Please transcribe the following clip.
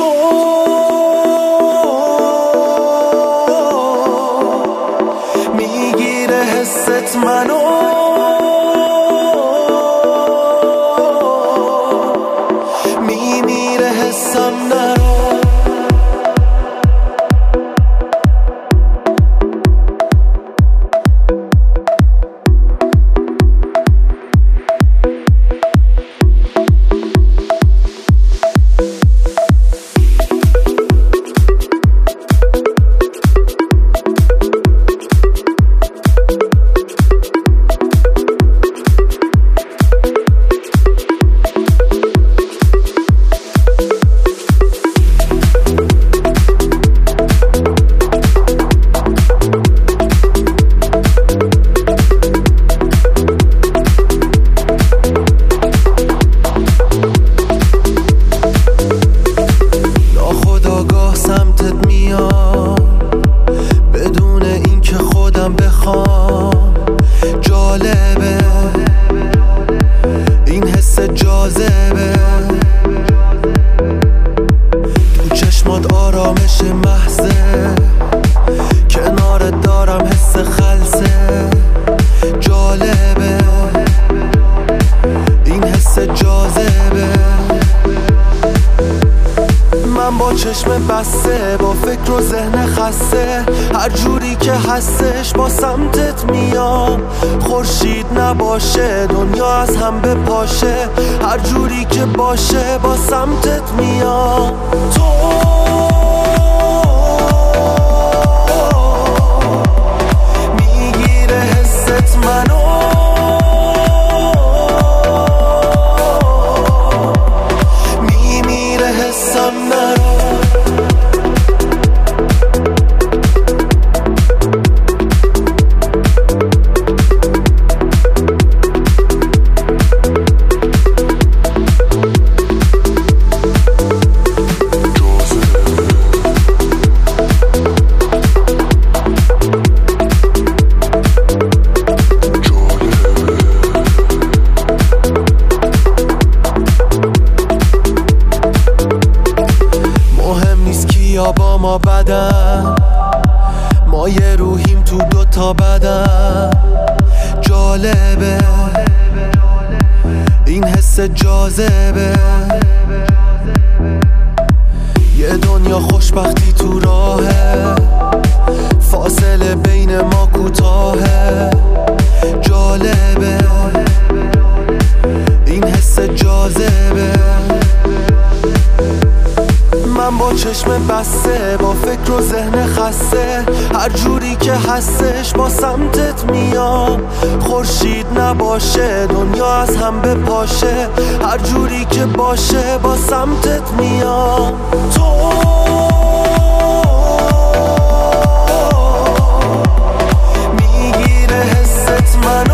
تو میگیره حست منو، میمیره حسم نرو. سمتت میام بدون اینکه خودم بخوام. جالبه این حس جاذبه، تو چشمات آرامش محضه، کنارت دارم حس خلسه. جالبه این حس جاذبه، من با چشم بسته، با فکر و ذهن خسته، هر جوری که هستش با سمتت میام. خورشید نباشه دنیا از هم بپاشه، هر جوری که باشه با سمتت میام. تو میگیره حست منو، میمیره حسم نرو. یا با ما بدن، ما یه روحیم تو دوتا بدن. جالبه این حس جاذبه، یه دنیا خوشبختی تو راهه، فاصله بین ما کوتاهه. جالبه این حس جاذبه، من با چشم بسته، با فکر و ذهن خسته، هر جوری که هستش با سمتت میام. خورشید نباشه دنیا از هم بپاشه، هر جوری که باشه با سمتت میام. تو میگیره حست منو،